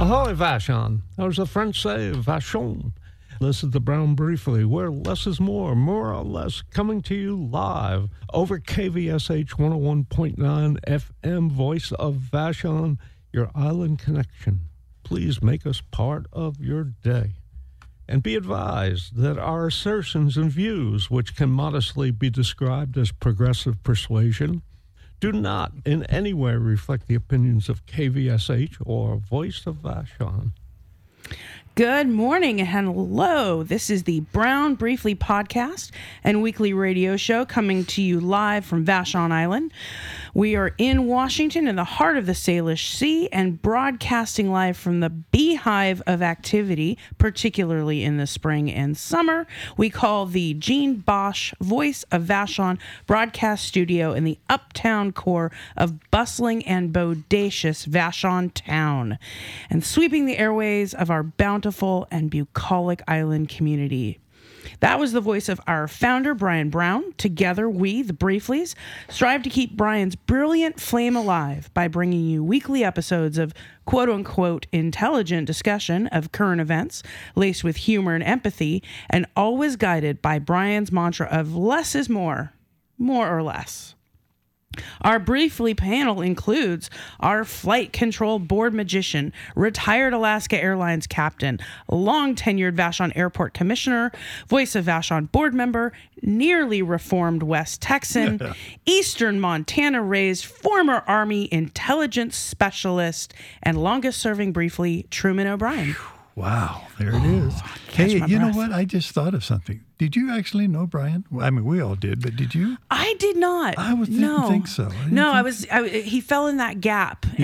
Ahoy, Vashon. As the French say, Vachon. This is the Brown Briefly, where less is more or less, coming to you live over KVSH 101.9 FM, voice of Vashon, your island connection. Please make us part of your day. And be advised that our assertions and views, which can modestly be described as progressive persuasion, do not in any way reflect the opinions of KVSH or Voice of Vashon. Good morning and hello. This is the Brown Briefly podcast and weekly radio show coming to you live from Vashon Island. We are in Washington in the heart of the Salish Sea and broadcasting live from the beehive of activity, particularly in the spring and summer. We call the Jean Bosch Voice of Vashon broadcast studio in the uptown core of bustling and bodacious Vashon town and sweeping the airways of our bountiful and bucolic island community. That was the voice of our founder, Brian Brown. Together, we, the Brieflies, strive to keep Brian's brilliant flame alive by bringing you weekly episodes of quote-unquote intelligent discussion of current events, laced with humor and empathy, and always guided by Brian's mantra of less is more or less. Our Briefly panel includes our flight control board magician, retired Alaska Airlines captain, long-tenured Vashon Airport commissioner, Voice of Vashon board member, nearly reformed West Texan, Eastern Montana-raised former Army intelligence specialist, and longest-serving Briefly, Truman O'Brien. Wow, there it is. Hey, you know what? I just thought of something. Did you actually know Brian? Well, I mean, we all did, but did you? I did not. I didn't think so. He fell in that gap in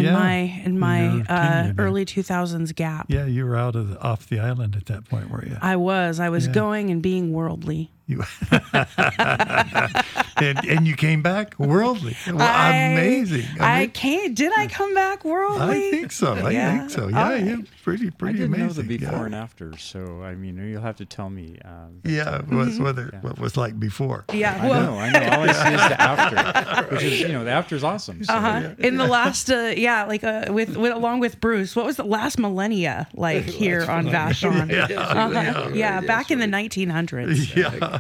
my early 2000s gap. Yeah, you were off the island at that point, were you? I was going and being worldly. And you came back worldly. Well, amazing. Did I come back worldly? I think so. Yeah, you're pretty I didn't amazing. know the before and after, so I mean, you'll have to tell me. What was like before. Yeah, I know. All I see is the after, which is the after is awesome. So. In the last, along with Bruce, what was the last millennia like here on Vashon? Back in the 1900s. Yeah.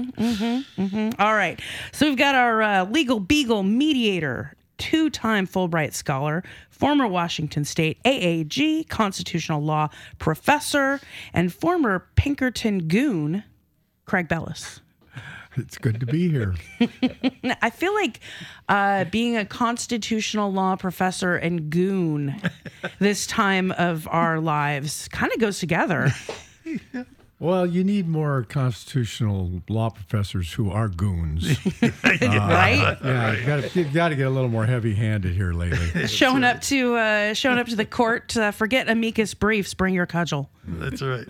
All right. So we've got our legal beagle mediator, two-time Fulbright scholar, former Washington State AAG constitutional law professor, and former Pinkerton goon, Craig Bellis. It's good to be here. I feel like being a constitutional law professor and goon this time of our lives kind of goes together. Well, you need more constitutional law professors who are goons. Right? Yeah, you've got to get a little more heavy-handed here lately. Showing up to the court, forget amicus briefs, bring your cudgel. That's right.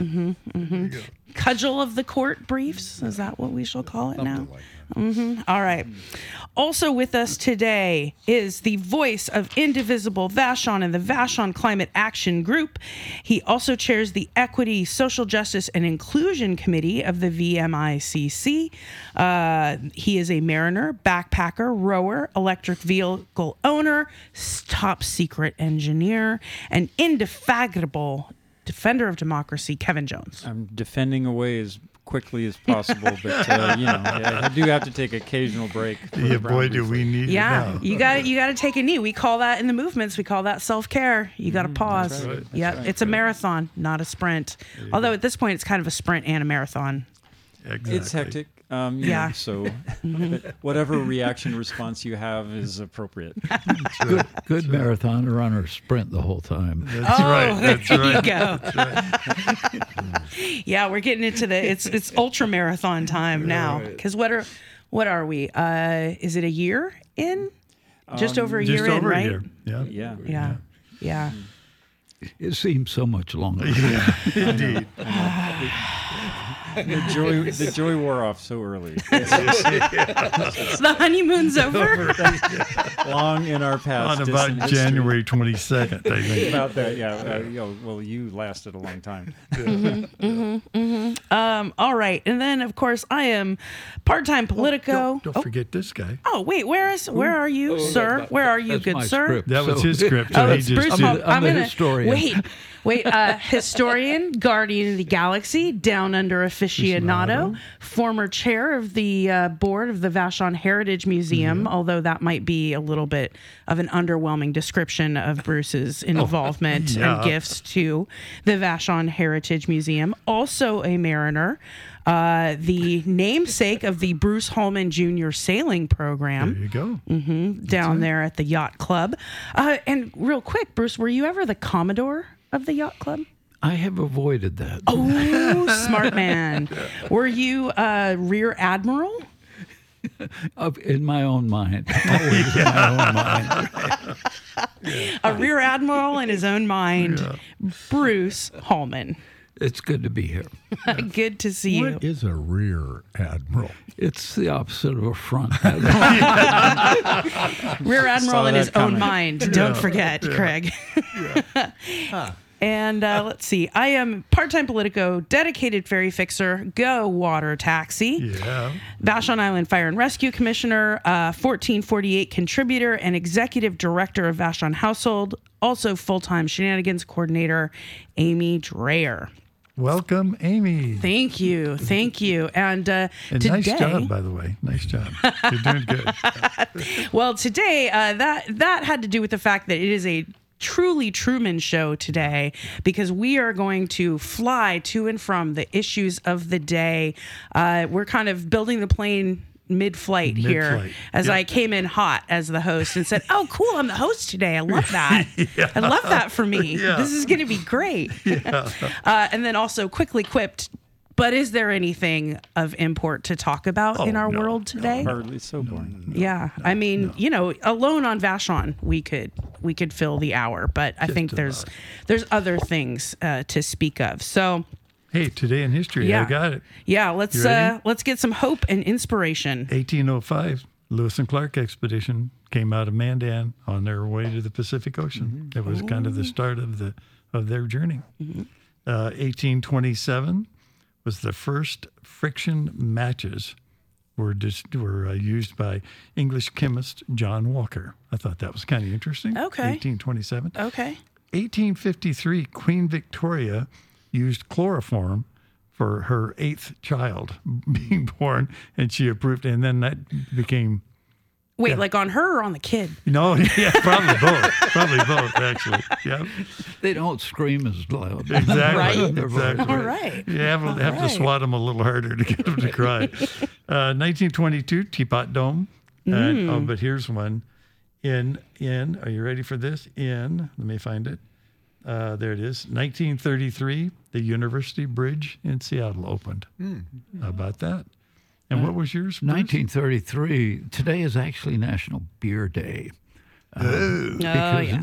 Cudgel of the court briefs? Is that what we shall call it now? Like All right. Also with us today is the voice of Indivisible Vashon and the Vashon Climate Action Group. He also chairs the Equity, Social Justice, and Inclusion Committee of the VMICC. He is a mariner, backpacker, rower, electric vehicle owner, top secret engineer, and indefatigable defender of democracy, Kevin Jones. I'm defending away as quickly as possible, but I do have to take occasional break. Yeah, boy, do we need it now. you got to take a knee. We call that in the movements. We call that self-care. You got to pause. That's right. Yeah, it's a marathon, not a sprint. Although at this point, it's kind of a sprint and a marathon. Exactly. It's hectic. So whatever reaction response you have is appropriate. Good marathoner runner sprint the whole time. That's right. That's there right. you go. That's right. Yeah, we're getting into it's ultra marathon time now. Because what are we? Is it a year in? Just over a year in, right? Yeah. It seems so much longer. Indeed. The joy wore off so early. The honeymoon's over. Long in our past. On about January 22nd, I think. About that, yeah. Well, you lasted a long time. All right, and then of course I am part-time Politico. Don't forget this guy. Oh wait, where are you, sir? Where are you, good sir? That was his script. Oh, So he it's just Bruce. did. I'm the gonna historian. Wait, historian, guardian of the galaxy, down under aficionado, former chair of the board of the Vashon Heritage Museum, although that might be a little bit of an underwhelming description of Bruce's involvement and gifts to the Vashon Heritage Museum. Also a mariner, the namesake of the Bruce Holman Jr. sailing program. There you go. Down there at the Yacht Club. And real quick, Bruce, were you ever the Commodore of the Yacht Club? I have avoided that. Oh, smart man. Were you Rear Admiral? In my own mind. Always in my own mind. A Rear Admiral in his own mind. Bruce Holman. It's good to be here. Good to see you. What is a rear admiral? It's the opposite of a front. Rear Admiral in his coming. own mind. Don't forget, Craig. And let's see. I am part-time Politico, dedicated ferry fixer, go water taxi. Yeah. Vashon Island Fire and Rescue Commissioner, 1448 contributor, and executive director of Vashon Household. Also full-time shenanigans coordinator, Amy Dreyer. Welcome, Amy. Thank you. And And today, nice job, by the way. Nice job. You're doing good. well, today that had to do with the fact that it is a truly Truman show today, because we are going to fly to and from the issues of the day. We're kind of building the plane mid-flight here as I came in hot as the host and said, oh, cool, I'm the host today. I love that. I love that for me. This is going to be great. And then also quickly quipped, but is there anything of import to talk about in our world today? Hardly so boring. Yeah. I mean, alone on Vashon, we could fill the hour, but I think there's other things to speak of. So, Hey, today in history, I got it. yeah, let's get some hope and inspiration. 1805, Lewis and Clark expedition came out of Mandan on their way to the Pacific Ocean. It was kind of the start of their journey. 1827 was the first friction matches were used by English chemist John Walker. I thought that was kind of interesting. Okay. 1827. Okay. 1853, Queen Victoria used chloroform for her 8th child being born, and she approved. And then that became... Wait, like on her or on the kid? No, yeah, probably both. Probably both, actually. Yeah, They don't scream as loud. exactly. Right. Exactly. All right. You have to swat them a little harder to get them to cry. 1922, Teapot Dome. But here's one. Are you ready for this? Let me find it. There it is. 1933, the University Bridge in Seattle opened. How about that? And what was yours, Bruce? 1933. Today is actually National Beer Day. Because in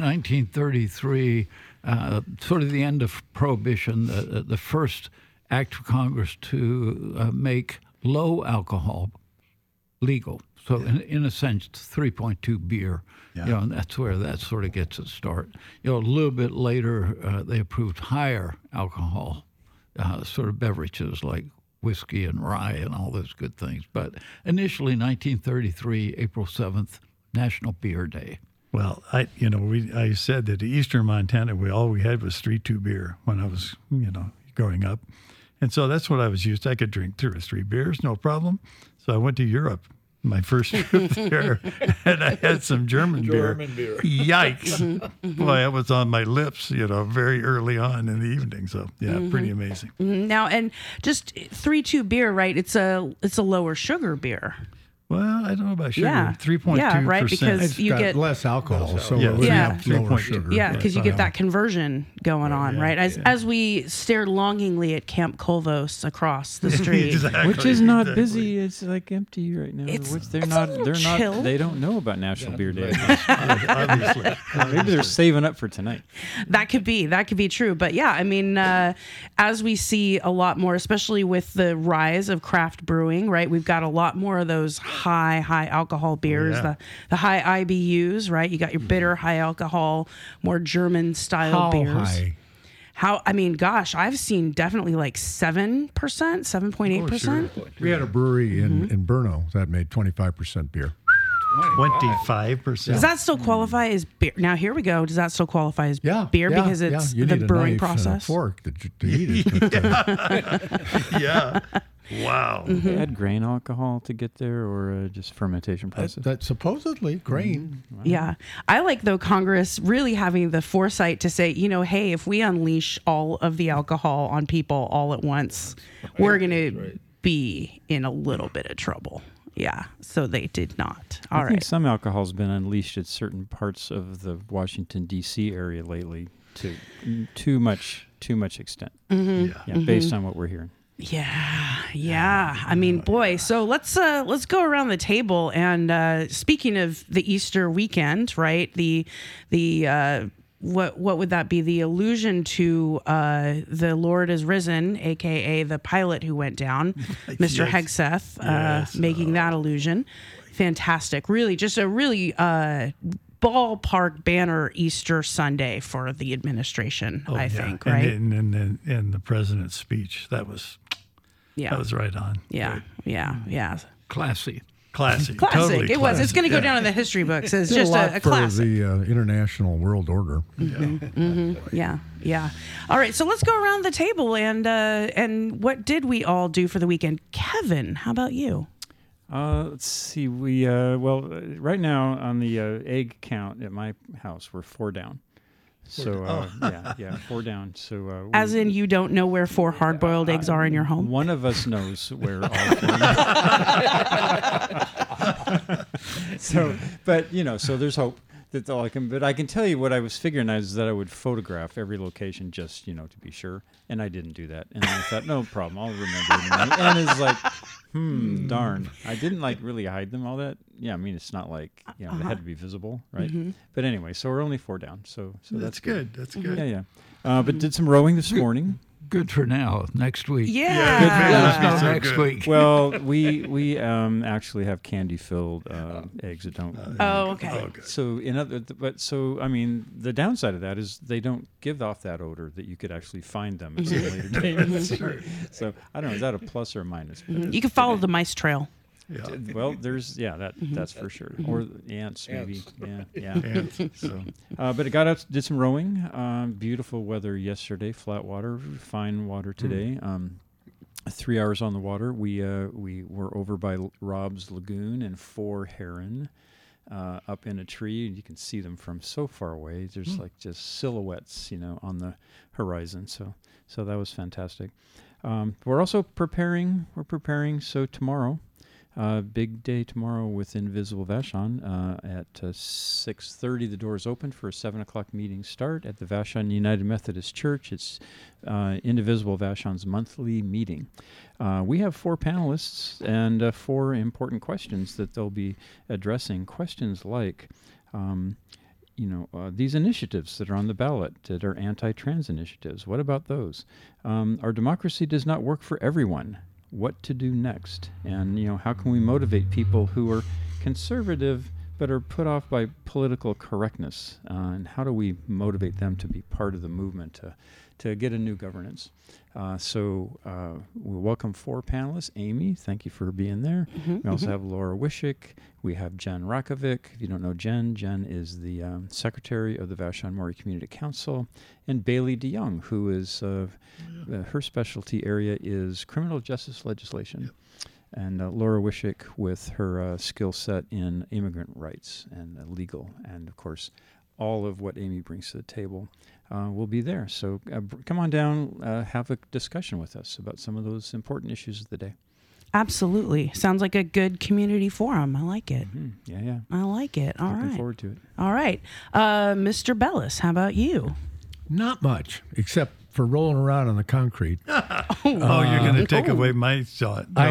1933, sort of the end of Prohibition, the first act of Congress to make low alcohol legal. So in a sense, 3.2 beer. Yeah. And that's where that sort of gets its start. A little bit later, they approved higher alcohol sort of beverages like whiskey and rye and all those good things. But initially, 1933, April 7th, National Beer Day. Well, I said that in Eastern Montana, all we had was 3.2 beer when I was, growing up. And so that's what I was used to. I could drink 2 or 3 beers, no problem. So I went to Europe, my first trip there, and I had some German beer. Yikes. Boy, it was on my lips, very early on in the evening. So, pretty amazing. Now, and just 3.2 beer, right? It's a lower sugar beer. Well, I don't know about sugar. Yeah. 3.2%. Yeah, right, because It's you got get less alcohol, so Yeah. it would Yeah. have lower 3.2. sugar. Yeah, because you get that conversion going on, right? As we stared longingly at Camp Colvos across the street. Exactly. Which is not Exactly. busy. It's like empty right now. It's- Which they're it's a not. little They're chill. not. They don't know about National Beer Day. Obviously. Maybe they're saving up for tonight. That could be true. But yeah, I mean, as we see a lot more, especially with the rise of craft brewing, right? We've got a lot more of those high alcohol beers, yeah. the high IBUs, right? You got your bitter, high alcohol, more German style How beers. high? I mean, gosh, I've seen definitely like 7%, 7.8%. We had a brewery in Brno that made 25% beer. 25%. Does that still qualify as beer? Now here we go. Does that still qualify as beer because it's You the need a brewing knife process? and a fork to eat it. Yeah. Wow. They add grain alcohol to get there, or just fermentation process? That's supposedly grain. Yeah. I like, though, Congress really having the foresight to say, hey, if we unleash all of the alcohol on people all at once, we're going to be in a little bit of trouble. Yeah. So they did not. I think some alcohol's been unleashed at certain parts of the Washington, D.C. area lately to too much extent. Based on what we're hearing. Yeah. I mean, boy. So let's go around the table. And speaking of the Easter weekend, right? The what would that be? The allusion to the Lord is risen, aka the pilot who went down, Mr. Hegseth, making that allusion. Fantastic. Really, just a really ballpark banner Easter Sunday for the administration. I think, right? And the president's speech, that was right on. Yeah. Classic. Totally it was. It's going to go down in the history books as just a classic. For the international world order. Yeah. All right, so let's go around the table and what did we all do for the weekend? Kevin, how about you? Let's see. We right now on the egg count at my house, we're 4 down. So 4 down. So as in, you don't know where 4 hard-boiled eggs are in your home? One of us knows where all 4. So there's hope. That's all I can. But I can tell you what I was figuring is that I would photograph every location just to be sure, and I didn't do that. And I thought, no problem, I'll remember. And it's like, darn, I didn't really hide them all that. Yeah, I mean it's not like they had to be visible, right? Mm-hmm. But anyway, so we're only 4 down. So that's good. That's good. Yeah. But did some rowing this morning. Good for now. Next week. Yeah. Next week. Well, we actually have candy-filled eggs that don't. Okay. So I mean, the downside of that is they don't give off that odor that you could actually find them at some later date. So I don't know. Is that a plus or a minus? You can follow the mice trail. Yeah. Well, there's that's for sure. Or ants maybe. Yeah. Ants. So, but I got out, did some rowing. Beautiful weather yesterday. Flat water, fine water today. 3 hours on the water. We were over by Rob's Lagoon and 4 heron up in a tree. You can see them from so far away. There's just silhouettes, on the horizon. So that was fantastic. We're also preparing. So tomorrow. Big day tomorrow with Invisible Vashon at 6:30. The doors open for a 7:00 meeting start at the Vashon United Methodist Church. It's Indivisible Vashon's monthly meeting. We have 4 panelists and 4 important questions that they'll be addressing. Questions like, these initiatives that are on the ballot that are anti-trans initiatives. What about those? Our democracy does not work for everyone. What to do next? And, how can we motivate people who are conservative but are put off by political correctness? And how do we motivate them to be part of the movement to get a new governance? So we welcome 4 panelists. Amy, thank you for being there. We also have Laura Wishick. We have Jen Rakovic. If you don't know Jen is the secretary of the Vashon Maury Community Council. And Bailey DeYoung, who is, her specialty area is criminal justice legislation. Yep. And Laura Wishick with her skill set in immigrant rights and legal. And, of course, all of what Amy brings to the table will be there. So come on down, have a discussion with us about some of those important issues of the day. Absolutely. Sounds like a good community forum. I like it. Mm-hmm. Yeah. I like it. All right. Looking forward to it. All right. Mr. Bellis, how about you? Not much, except for rolling around on the concrete. You're going to take away my shot. No.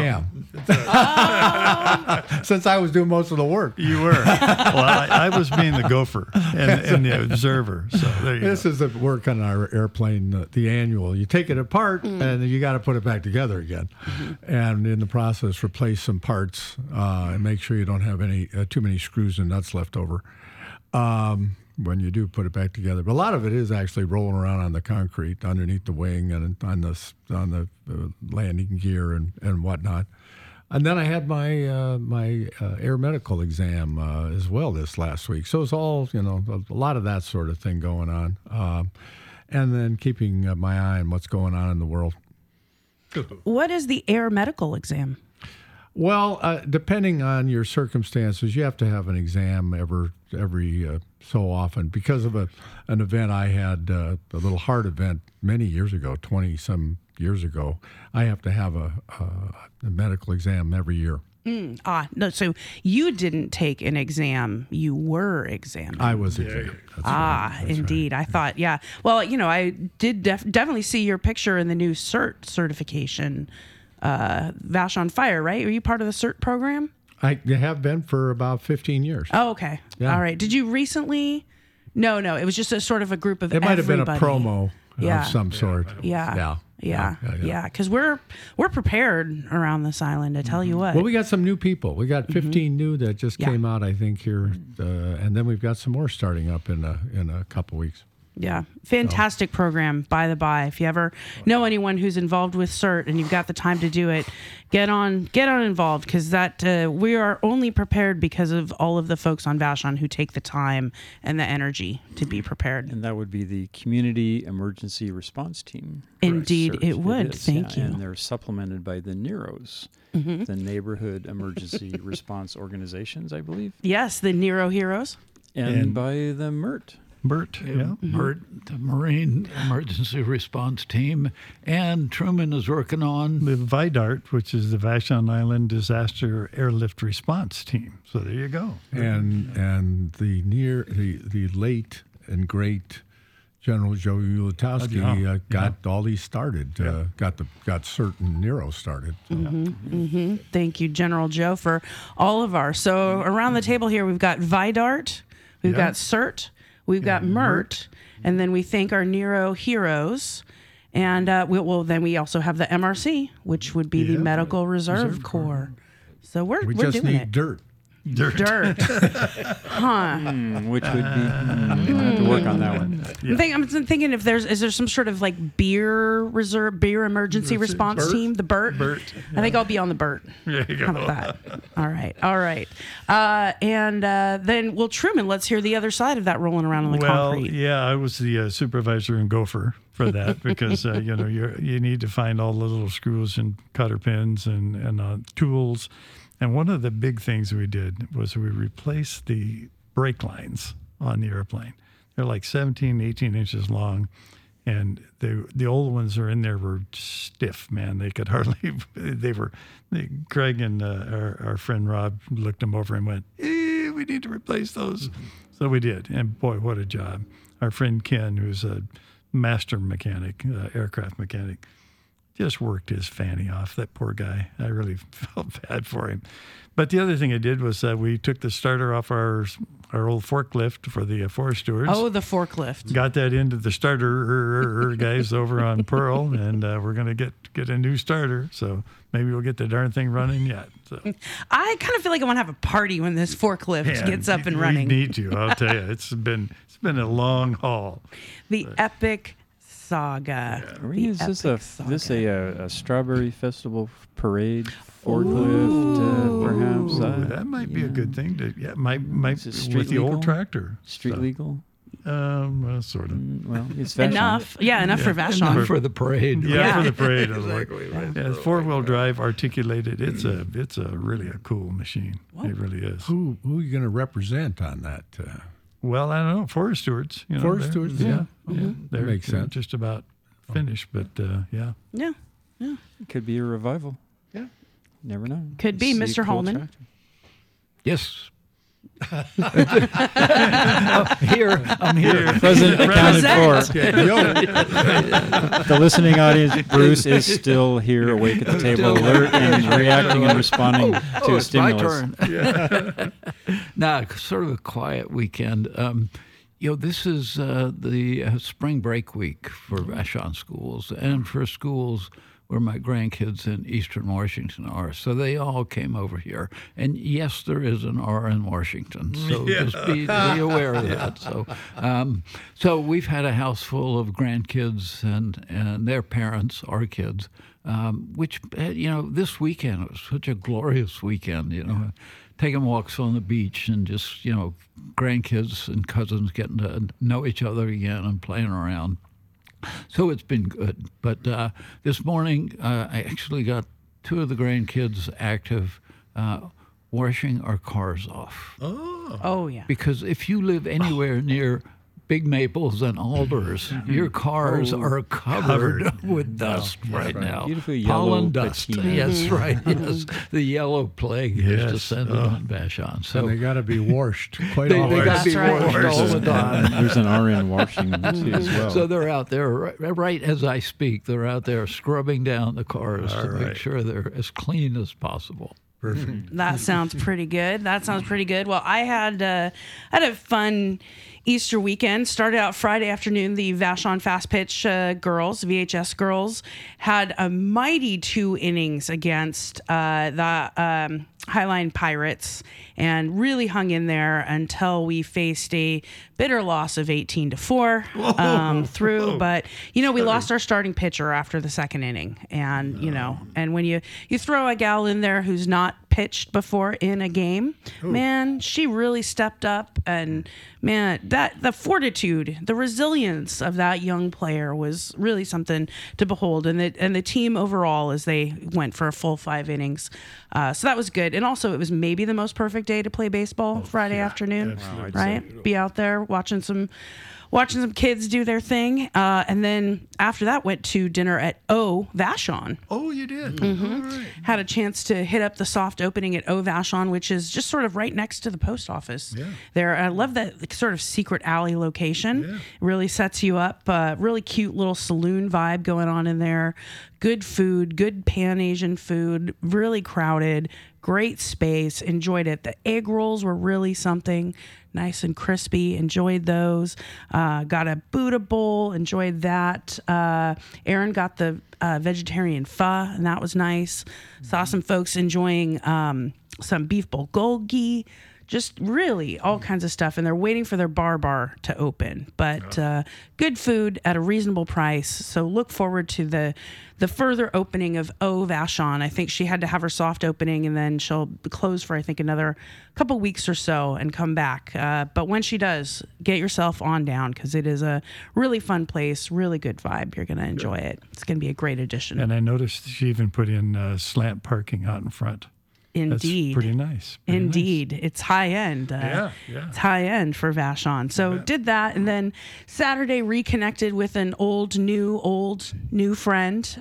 I am. Since I was doing most of the work. You were. Well, I was being the gopher and the observer. So there you go. This is the work on our airplane, the annual. You take it apart, and you got to put it back together again. And in the process, replace some parts and make sure you don't have any too many screws and nuts left over. When you do put it back together. But a lot of it is actually rolling around on the concrete underneath the wing and on the landing gear and whatnot. And then I had my air medical exam as well this last week. So it's all, a lot of that sort of thing going on. And then keeping my eye on what's going on in the world. What is the air medical exam? Well, depending on your circumstances, you have to have an exam every so often. Because of an event I had, a little heart event many years ago, 20-some years ago, I have to have a medical exam every year. No, so you didn't take an exam, you were examined. I was examined. That's indeed. right. I thought, yeah. Well, I did definitely see your picture in the new CERT certification, Vashon Fire, right? Were you part of the CERT program? I have been for about 15 years. Oh, okay. Yeah. All right. Did you recently? No. It was just a sort of a group of It might have been a everybody. promo of some sort. Yeah. Because we're prepared around this island. I tell you what. Well, we got some new people. We got 15 new that just came out, I think, here, and then we've got some more starting up in a couple weeks. Yeah. Fantastic program, by the by. If you ever know anyone who's involved with CERT and you've got the time to do it, get on involved, because we are only prepared because of all of the folks on Vashon who take the time and the energy to be prepared. And that would be the Community Emergency Response Team. Indeed, CERT. it would. Thank you. And they're supplemented by the NEROs, the Neighborhood Emergency Response Organizations, I believe. Yes, the Nero Heroes. And by the MERT. Bert, yeah. MERT, the Marine Emergency Response Team, and Truman is working on The VIDART, which is the Vashon Island Disaster Airlift Response Team. So there you go. And the late and great General Joe Ulatowski got all these started. Got certain Nero started. So. Thank you, General Joe, for all of our. So around the table here, we've got VIDART, we've got CERT, we've got MERT, and then we thank our Nero heroes. And then we also have the MRC, which would be the Medical Reserve Corps. So we're We just doing need it. dirt. Dirt. Huh. Which would be, I have to work on that one. I'm thinking if is there some sort of like beer emergency response team, the BERT? I think I'll be on the BERT. There you go. How about that? All right. And then, Truman, let's hear the other side of that rolling around on the concrete. Yeah, I was the supervisor and gopher for that because you need to find all the little screws and cotter pins and tools. And one of the big things we did was we replaced the brake lines on the airplane. They're like 17, 18 inches long. And the old ones are in there were stiff, man. They could hardly, Craig and our friend Rob looked them over and went, we need to replace those. So we did. And boy, what a job. Our friend Ken, who's a master mechanic, aircraft mechanic, just worked his fanny off. That poor guy. I really felt bad for him. But the other thing I did was we took the starter off our old forklift for the Forest Stewards. Oh, the forklift. Got that into the starter guys over on Pearl, and we're going to get a new starter. So maybe we'll get the darn thing running yet. So I kind of feel like I want to have a party when this forklift gets up and running. We need to. I'll tell you, it's been a long haul. The epic saga. Is this a Strawberry Festival parade forklift, perhaps? That might be a good thing to might Is it street with the legal? old tractor. Street legal? Sort of. Well, it's Vashon. Enough for Vashon. enough for the parade. Yeah, for the parade. Exactly right. Yeah, it's 4-wheel drive articulated. It's a really a cool machine. It really is. Who are you going to represent on that? Well, I don't know. Forest Stewards. Forest Stewards, yeah. They're makes sense. just about finished, but yeah. Yeah. It could be a revival. Yeah. Never know. Could be, See a Mr. cool Holman. tractor. Yes. I'm here. Present accounted for. Yo, The listening audience, Bruce is still here, awake at the table, alert and reacting and responding to It's my stimulus. turn. Now, sort of a quiet weekend. This is the spring break week for Vashon schools, and for schools where my grandkids in Eastern Washington are. So they all came over here. And yes, there is an R in Washington. So just be aware of that. So we've had a house full of grandkids and their parents, our kids, which, this weekend, it was such a glorious weekend, taking walks on the beach and just, grandkids and cousins getting to know each other again and playing around. So it's been good. But this morning, I actually got two of the grandkids active washing our cars off. Oh, yeah. Because if you live anywhere near big maples and alders, your cars are covered with dust right now. Beautiful yellow pollen dust. patina. Yes, right. Yes, the yellow plague has descended on Vashon. So and they got to be washed quite they often. got to be That's right. washed all the time. There's an RN washing too as well. So they're out there right as I speak. They're out there scrubbing down the cars to make sure they're as clean as possible. Perfect. That sounds pretty good. Well, I had a fun Easter weekend. Started out Friday afternoon. The Vashon Fast Pitch girls, VHS girls, had a mighty 2 innings against the Highline Pirates, and really hung in there until we faced a bitter loss of 18-4 through. But we lost our starting pitcher after the second inning, and and when you throw a gal in there who's not pitched before in a game, man, she really stepped up, and man, that the fortitude, the resilience of that young player was really something to behold, and the team overall as they went for a full 5 innings. So that was good. And also, it was maybe the most perfect day to play baseball Friday afternoon, right? Be out there watching some kids do their thing. And then after that, went to dinner at O Vashon. Oh, you did? Mm-hmm. All right. Had a chance to hit up the soft opening at O Vashon, which is just sort of right next to the post office there. I love that sort of secret alley location. Yeah. It really sets you up. Really cute little saloon vibe going on in there. Good food, good Pan Asian food, really crowded, great space. Enjoyed it. The egg rolls were really something. Nice and crispy. Enjoyed those. Got a Buddha bowl. Enjoyed that. Aaron got the vegetarian pho, and that was nice. Saw some folks enjoying some beef bulgogi. Just really all kinds of stuff. And they're waiting for their bar to open. But good food at a reasonable price. So look forward to the further opening of O Vashon. I think she had to have her soft opening, and then she'll close for, I think, another couple weeks or so and come back. But when she does, get yourself on down, because it is a really fun place, really good vibe. You're going to enjoy it. It's going to be a great addition. And I noticed she even put in slant parking out in front. Indeed. That's pretty nice. Indeed. Nice. It's high end. It's high end for Vashon. So did that. And then Saturday reconnected with an old, new friend.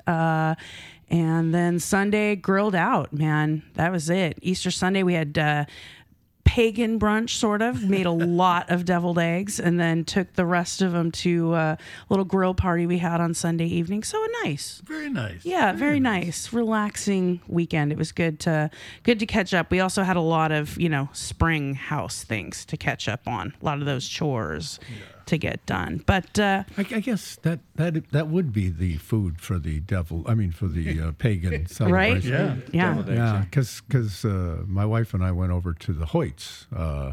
And then Sunday grilled out, man. That was it. Easter Sunday, we had pagan brunch, sort of. Made a lot of deviled eggs, and then took the rest of them to a little grill party we had on Sunday evening. So nice. Very nice. Yeah, very nice. Relaxing weekend. It was good to catch up. We also had a lot of, spring house things to catch up on. A lot of those chores to get done. But I guess that would be the food for the for the pagan celebration. Right? Yeah. Because my wife and I went over to the Hoyts,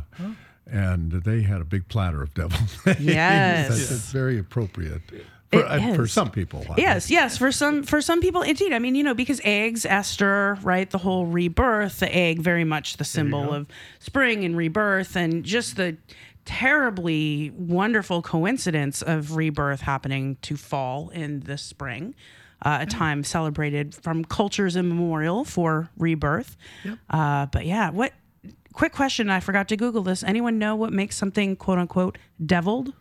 and they had a big platter of deviled eggs. Yes. That's very appropriate. For some people. Yes. For some people, indeed. I mean, because eggs, Esther, right? The whole rebirth, the egg, very much the symbol of spring and rebirth, and just the terribly wonderful coincidence of rebirth happening to fall in the spring, a time celebrated from cultures immemorial for rebirth. But quick question, I forgot to Google this. Anyone know what makes something quote unquote deviled?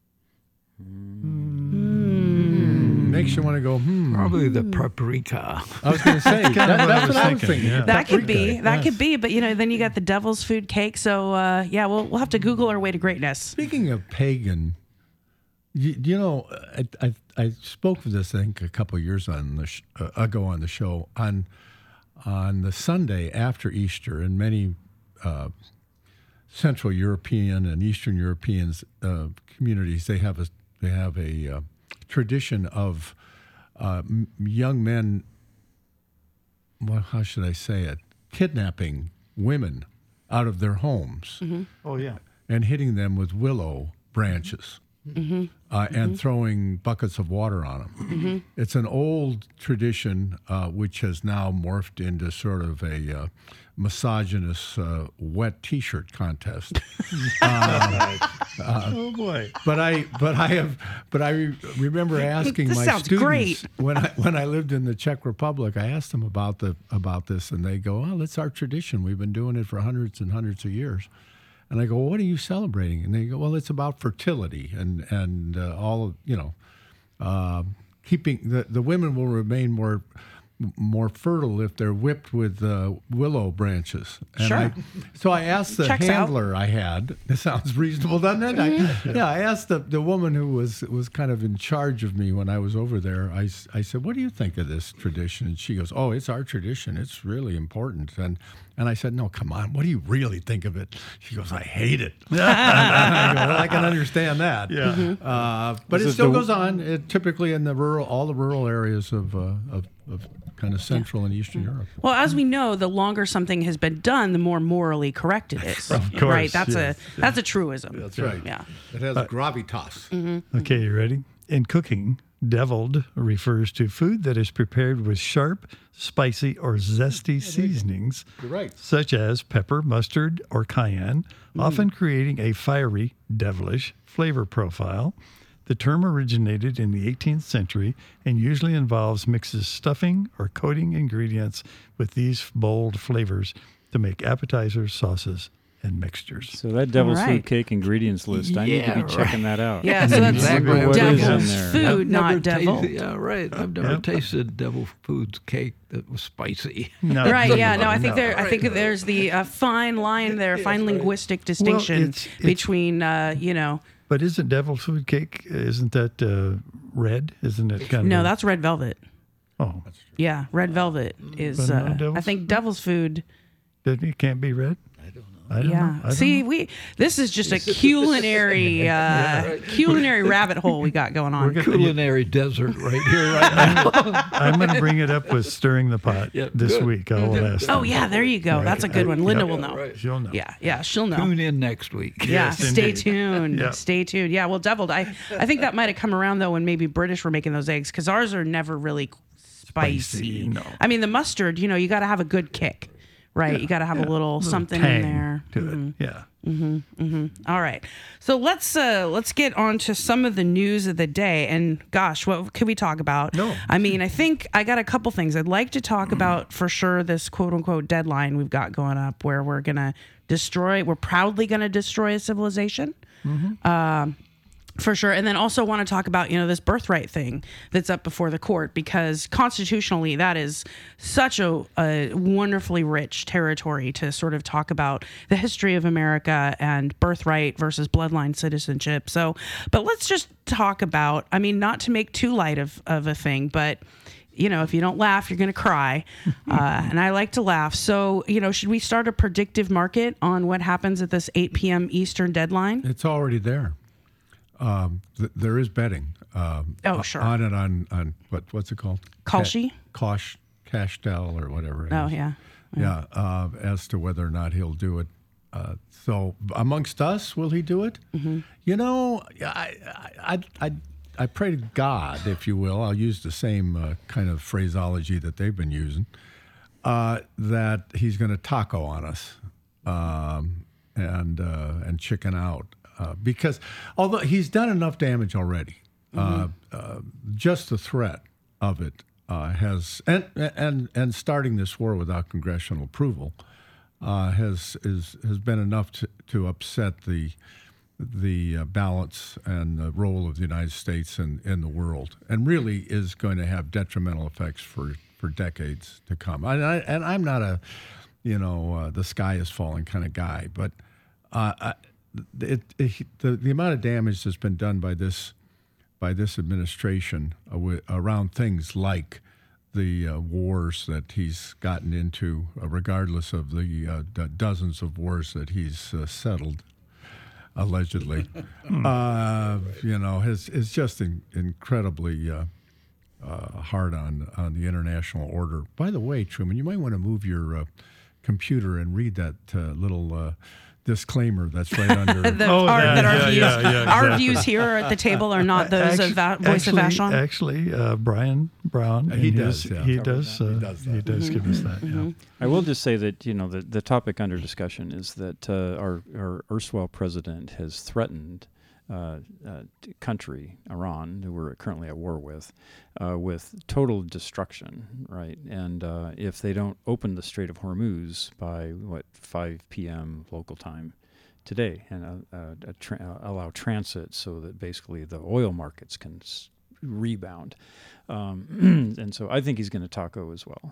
Makes you want to go, Probably the paprika. I was going to say, that's what I was thinking. Yeah. That could be. But then you got the devil's food cake. So we'll have to Google our way to greatness. Speaking of pagan, I spoke of this, I think, a couple of years ago on the show on the Sunday after Easter, and many Central European and Eastern European communities, they have a tradition of young men, well, how should I say it, kidnapping women out of their homes Oh, yeah. and hitting them with willow branches and throwing buckets of water on them. It's an old tradition which has now morphed into sort of a misogynist wet T-shirt contest. Oh, boy. But I remember asking This my sounds students great. when I lived in the Czech Republic. I asked them about this, and they go, "Oh, it's our tradition. We've been doing it for hundreds and hundreds of years." And I go, "Well, what are you celebrating?" And they go, "Well, it's about fertility and all of, keeping the women will remain more fertile if they're whipped with willow branches." And Sure. So I asked the Checks out. handler I had. This sounds reasonable, doesn't it? I asked the woman who was kind of in charge of me when I was over there. I said, "What do you think of this tradition?" And she goes, "Oh, it's our tradition. It's really important." And I said, "No, come on. What do you really think of it?" She goes, "I hate it." And I go, "Well, I can understand that." Yeah. But Is it it still the- goes on. Typically in all the rural areas of kind of Central and Eastern Europe. Well, as we know, the longer something has been done, the more morally correct it is. Of course, right? That's yes. a truism. That's right. Yeah. It has gravitas. Okay, you ready? In cooking, deviled refers to food that is prepared with sharp, spicy, or zesty seasonings, You're right. such as pepper, mustard, or cayenne, often creating a fiery, devilish flavor profile. The term originated in the 18th century and usually involves mixes stuffing or coating ingredients with these bold flavors to make appetizers, sauces, and mixtures. So that devil's All right. food cake ingredients list, I need to be Yeah, checking that out. Yeah, so that's Exactly Wonder what is in devil's there. food, I've not never devil. Yeah, right. I've never tasted devil food's cake that was spicy. No, Right, yeah, no, I think no. I think there's the fine line there, fine linguistic distinction it's- between, But isn't devil's food cake, isn't that red? Isn't it kind no, of... that's red velvet. Oh, Yeah, red velvet is, But no I devil's think food? devil's food. it can't be red? I don't know. Yeah. I don't See, know. this is just a culinary culinary rabbit hole we got going on. Culinary desert right here, right now. I'm going to bring it up with stirring the pot Yeah, this good. week. I'll ask. Oh yeah, there you go. That's a good one. Linda will know. Right. She'll know. Yeah, she'll know. Tune in next week. Yeah, Yes, stay indeed. tuned. Yeah. Stay tuned. Yeah, well, deviled. I think that might have come around though when maybe British were making those eggs because ours are never really spicy. Spicy, no. I mean, the mustard. You got to have a good kick, right? You got to have a little something Tang in there. to it. Yeah. All right, so let's get on to some of the news of the day. And gosh, what could we talk about? No. I mean, I think I got a couple things I'd like to talk about for sure. This quote unquote deadline we've got going up, where we're proudly gonna destroy a civilization. For sure. And then also want to talk about, this birthright thing that's up before the court, because constitutionally that is such a wonderfully rich territory to sort of talk about the history of America and birthright versus bloodline citizenship. So, but let's just talk about, not to make too light of a thing, but if you don't laugh, you're going to cry. And I like to laugh. So, should we start a predictive market on what happens at this 8 p.m. Eastern deadline? It's already there. There is betting. Sure. On it on what's it called? Kalshi? Cashtel or whatever. It Oh, is. yeah. Yeah. As to whether or not he'll do it. So amongst us, will he do it? I pray to God, if you will. I'll use the same kind of phraseology that they've been using. That he's going to taco on us and chicken out. Because although he's done enough damage already, just the threat of it has and starting this war without congressional approval has been enough to upset the balance and the role of the United States in the world, and really is going to have detrimental effects for decades to come. And I'm not a the sky is falling kind of guy, but the amount of damage that's been done by this administration around things like the wars that he's gotten into, regardless of the dozens of wars that he's settled, allegedly, is just incredibly hard on the international order. By the way, Truman, you might want to move your computer and read that little disclaimer that's right under our views here at the table are not those of Voice of Vashon. Actually, Brian Brown, he does give us that. Yeah. I will just say that the topic under discussion is that our erstwhile president has threatened country, Iran, who we're currently at war with total destruction, right? And if they don't open the Strait of Hormuz by 5 p.m. local time today, and allow transit so that basically the oil markets can rebound, and so I think he's going to taco as well.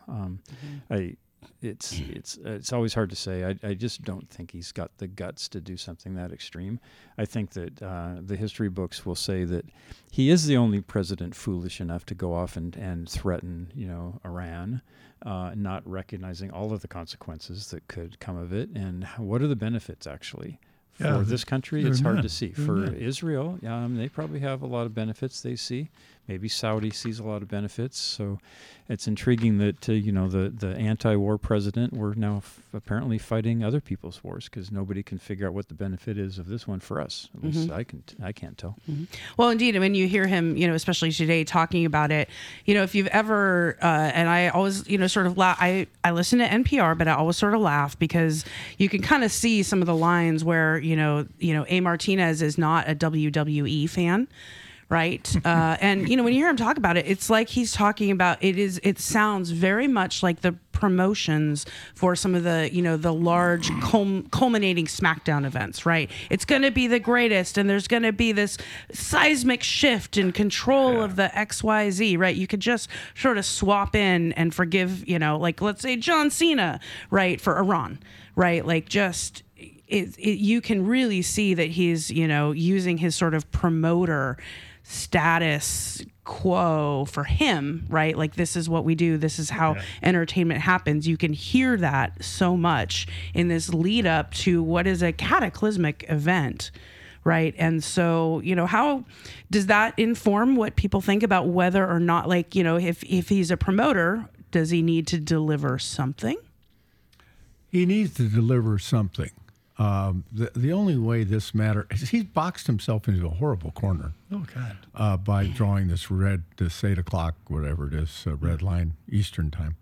It's always hard to say. I just don't think he's got the guts to do something that extreme. I think that the history books will say that he is the only president foolish enough to go off and threaten, Iran, not recognizing all of the consequences that could come of it, and what are the benefits actually. For this country, it's hard to see. For Israel, they probably have a lot of benefits they see. Maybe Saudi sees a lot of benefits. So it's intriguing that, the anti-war president, we're now apparently fighting other people's wars because nobody can figure out what the benefit is of this one for us. At least I can't tell. Mm-hmm. Well, indeed, when you hear him, especially today talking about it, if you've ever, and I always, sort of laugh, I listen to NPR, but I always sort of laugh because you can kind of see some of the lines where, A. Martinez is not a WWE fan. Right. And, when you hear him talk about it, it's like he's talking about it sounds very much like the promotions for some of the, the large culminating SmackDown events. Right. It's going to be the greatest. And there's going to be this seismic shift in control of the XYZ. Right. You could just sort of swap in and forgive, like, let's say John Cena. Right. For Iran. Right. Like just. You can really see that he's, using his sort of promoter status quo for him, right? Like, this is what we do. This is how entertainment happens. You can hear that so much in this lead up to what is a cataclysmic event, right? And so, how does that inform what people think about whether or not, like, if he's a promoter, does he need to deliver something? He needs to deliver something. The only way this matters is he's boxed himself into a horrible corner. Oh, God. By drawing this 8 o'clock, whatever it is, red line Eastern time.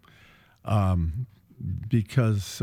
Because,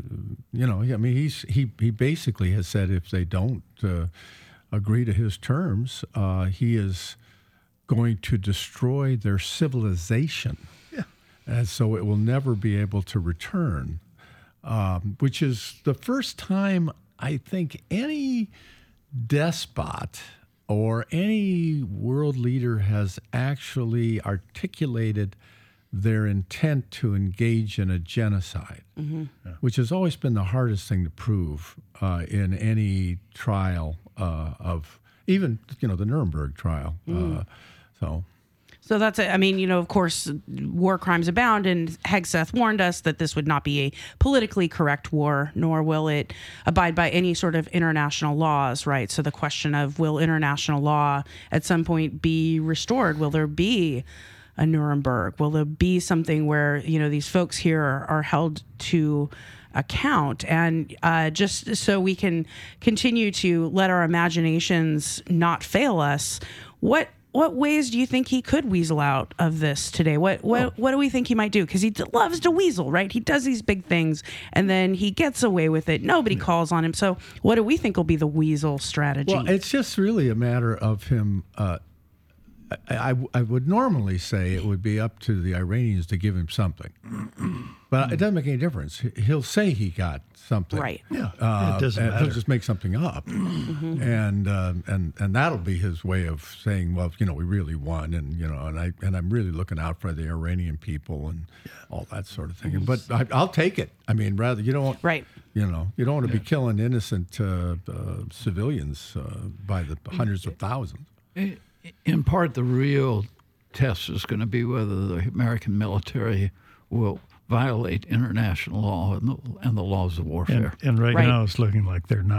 he basically has said if they don't agree to his terms, he is going to destroy their civilization. Yeah. And so it will never be able to return. Which is the first time I think any despot or any world leader has actually articulated their intent to engage in a genocide, which has always been the hardest thing to prove in any trial of even, the Nuremberg trial. So that's it. I mean, of course, war crimes abound, and Hegseth warned us that this would not be a politically correct war, nor will it abide by any sort of international laws, right? So the question of will international law at some point be restored? Will there be a Nuremberg? Will there be something where, these folks here are held to account? And just so we can continue to let our imaginations not fail us, what ways do you think he could weasel out of this today? What do we think he might do? Because he loves to weasel, right? He does these big things, and then he gets away with it. Nobody calls on him. So what do we think will be the weasel strategy? Well, it's just really a matter of him. I would normally say it would be up to the Iranians to give him something. But it doesn't make any difference. He'll say he got something. Right. Yeah. It doesn't matter. He'll just make something up. And that'll be his way of saying, well, we really won, and I'm really looking out for the Iranian people and all that sort of thing. But I'll take it. I mean, rather, you don't right. You don't want to be killing innocent civilians by the hundreds of thousands. In part, the real test is going to be whether the American military will violate international law and the laws of warfare. And right now, it's looking like they're not.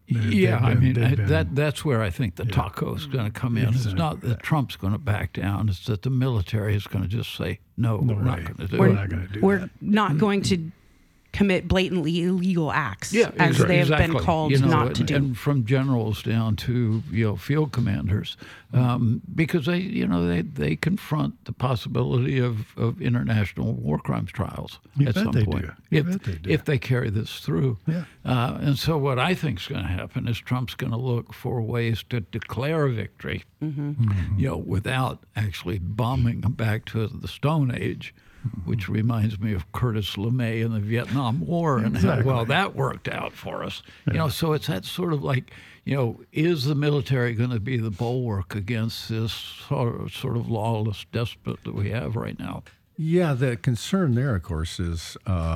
That's where I think the taco is going to come in. Exactly. It's not that Trump's going to back down. It's that the military is going to just say, no we're not going to do it. We're not going to do that. We're not going to commit blatantly illegal acts, as they have been called not to do. And from generals down to field commanders, because they confront the possibility of international war crimes trials at some point if they carry this through. Yeah. And so what I think is going to happen is Trump's going to look for ways to declare a victory, without actually bombing them back to the Stone Age. Which reminds me of Curtis LeMay in the Vietnam War and how well that worked out for us. Yeah. So it's that sort of like, is the military going to be the bulwark against this sort of lawless despot that we have right now? Yeah, the concern there, of course, is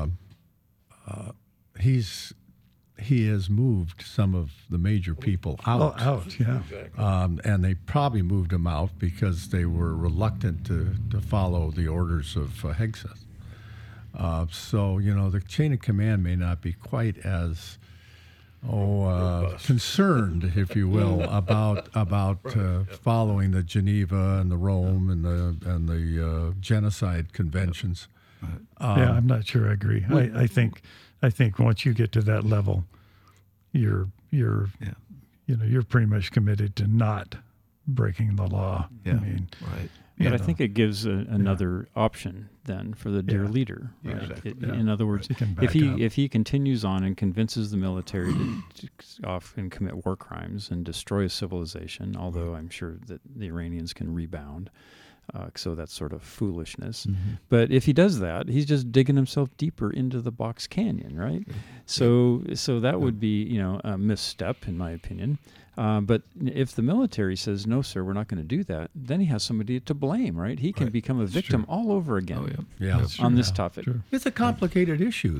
he has moved some of the major people out. And they probably moved them out because they were reluctant to follow the orders of Hegseth. So, the chain of command may not be quite as concerned, if you will, about following the Geneva and the Rome and the genocide conventions. I'm not sure I agree. I think once you get to that level, you're pretty much committed to not breaking the law. Yeah. Right. But I think it gives another option then for the dear leader. Right? Exactly. In other words, if he continues on and convinces the military to often commit war crimes and destroy civilization, although I'm sure that the Iranians can rebound. So that's sort of foolishness. Mm-hmm. But if he does that, he's just digging himself deeper into the Box Canyon, right? So that would be, a misstep, in my opinion. But if the military says, no, sir, we're not going to do that, then he has somebody to blame, right? He can become a victim all over again on this topic. True. It's a complicated issue.